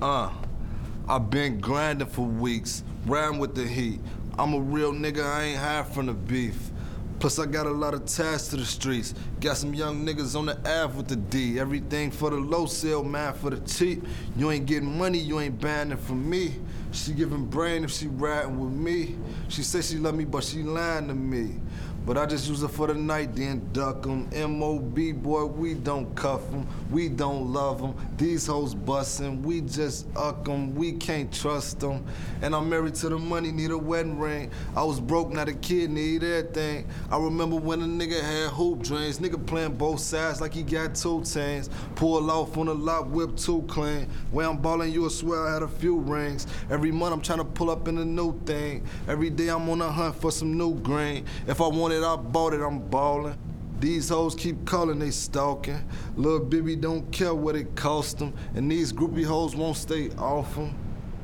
Uh, I've been grinding for weeks, riding with the heat. I'm a real nigga, I ain't hide from the beef. Plus I got a lot of ties to the streets. Got some young niggas on the Ave with the D. Everything for the low sale, man for the cheap. You ain't getting money, you ain't buying it from me. She giving brain if she riding with me. She say she love me, but she lying to me. But I just use her for the night, then duck 'em. M.O.B. boy, we don't cuff 'em. We don't love 'em. These hoes bustin', we just uck 'em. We can't trust 'em. And I'm married to the money, need a wedding ring. I was broke, now the kid need everything. I remember when a nigga had hoop dreams. Nigga playing both sides like he got two teams. Pull off on the lot, whip too clean. Where I'm ballin', you'll swear I had a few rings. Every month I'm tryna pull up in a new thing. Every day I'm on a hunt for some new green. If I want it, I bought it, I'm ballin'. These hoes keep calling, they stalking. Lil' Bibby don't care what it cost them. And these groupie hoes won't stay off them.